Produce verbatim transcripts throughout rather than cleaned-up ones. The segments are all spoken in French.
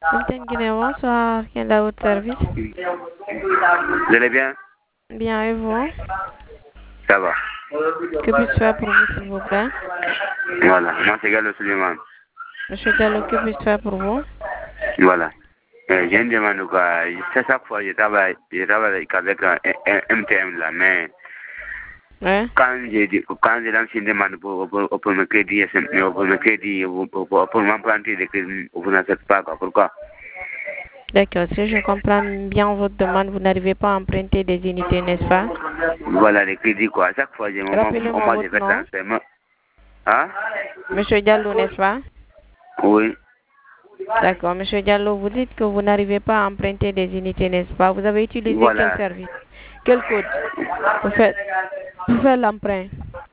Capitaine Guinée, bonsoir. Quel est votre service? Vous allez bien? Bien, et vous? Ça va. Que puis-je faire pour vous, s'il vous plaît? Voilà, moi c'est Gallo Suleiman. Monsieur Diallo, que puis-je faire pour vous? Voilà. Euh, j'ai une demande quoi. C'est chaque fois je travaille, je travaille avec un, un M T M là, mais Ouais. quand j'ai quand j'ai lancé une demande pour, pour, pour me crédit, pour me crédit, pour, pour, pour m'emprunter des crédits, vous n'acceptez pas quoi. Pourquoi? D'accord, si je comprends bien votre demande, vous n'arrivez pas à emprunter des unités, n'est-ce pas? Voilà les crédits quoi. À chaque fois j'ai mon Rappelez-moi moi je votre fais nom. transfert. Hein? Monsieur Diallo, n'est-ce pas? Oui. D'accord, Monsieur Diallo, vous dites que vous n'arrivez pas à emprunter des unités, n'est-ce pas? Vous avez utilisé Voilà. quel service? Quel code pour faire, pour faire l'emprunt?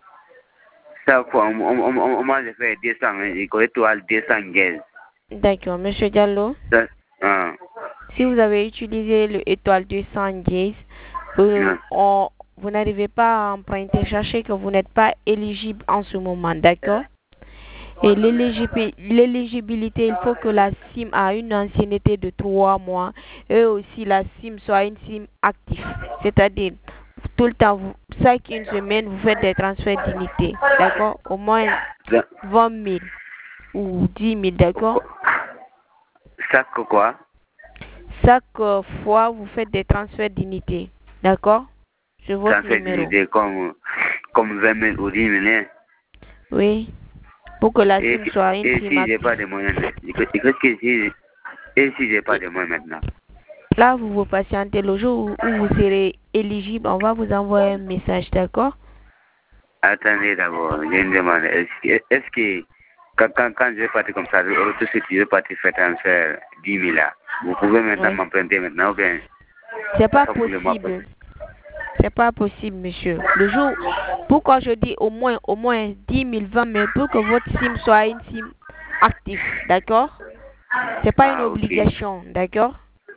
Chaque fois, moi je fais deux cents, il faut étoile deux cent quinze. D'accord, Monsieur Diallo. Ça, hein. Si vous avez utilisé le étoile deux cent dix, euh, on, vous n'arrivez pas à emprunter, sachez que vous n'êtes pas éligible en ce moment, d'accord? Et l'éligibilité, il faut que la SIM a une ancienneté de trois mois et aussi la SIM soit une SIM active. C'est-à-dire, tout le temps, vous, chaque une semaine, vous faites des transferts d'unités, d'accord? Au moins vingt mille ou dix mille, d'accord? Chaque quoi? Chaque euh, fois, vous faites des transferts d'unités, d'accord? Sur votre Transfert numéro. d'idées comme, comme vingt mille ou dix mille. Hein? Oui. Pour que la Et SIM si, soit une et SIM si j'ai active. pas de moyens, qu'est-ce que si, et si j'ai pas de moyens maintenant? Là, vous vous patientez. Le jour où, où vous serez éligible, on va vous envoyer un message, d'accord? Attendez d'abord, j'ai une demande. Est-ce que, est-ce que quand, quand, quand je vais partir comme ça, tout de suite, je vais partir faire transfert dix mille là. Vous pouvez maintenant Oui. m'emprunter maintenant ou bien? C'est pas possible. C'est pas possible, monsieur. Le jour, pourquoi je dis au moins, au moins dix mille, vingt mille, pour que votre SIM soit une SIM active, d'accord? C'est pas une Ah, ok. obligation, d'accord?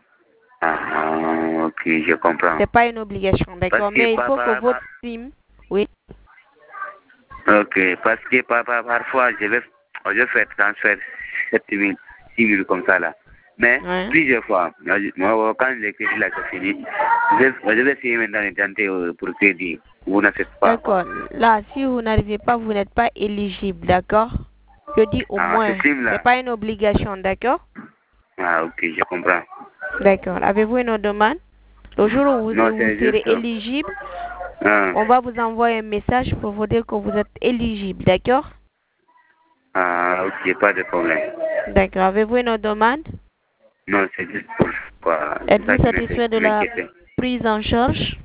Ah, ok, je comprends. C'est pas une obligation, d'accord? Parce que Mais il par, faut que par, votre par- SIM, oui. ok, parce que par, par, parfois, je vais, je vais faire transfert sept mille, six mille comme ça là. Mais Ouais. plusieurs fois, moi, quand le crédit là c'est fini, je, je vais essayer maintenant de tenter euh, pour crédit. Vous n'acceptez pas. D'accord. Là, si vous n'arrivez pas, vous n'êtes pas éligible, d'accord? Je dis au Ah, moins. ce sim C'est là. pas une obligation, d'accord? Ah, ok, je comprends. D'accord. Avez-vous une autre demande? Le jour où vous, Non, où vous c'est serez juste. éligible, Ah, on va vous envoyer un message pour vous dire que vous êtes éligible, d'accord? ah, ok, pas de problème. D'accord. Avez-vous une autre demande? Non, c'est juste pour quoi. Êtes-vous satisfait de la M'inquiéter. prise en charge?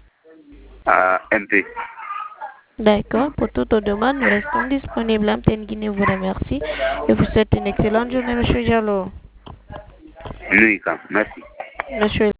Ah, un peu. D'accord. Pour toute autre demande, nous restons disponibles. Antenne Guinée vous remercie et vous souhaite une excellente journée, Monsieur Diallo. Oui, quand. Merci. Monsieur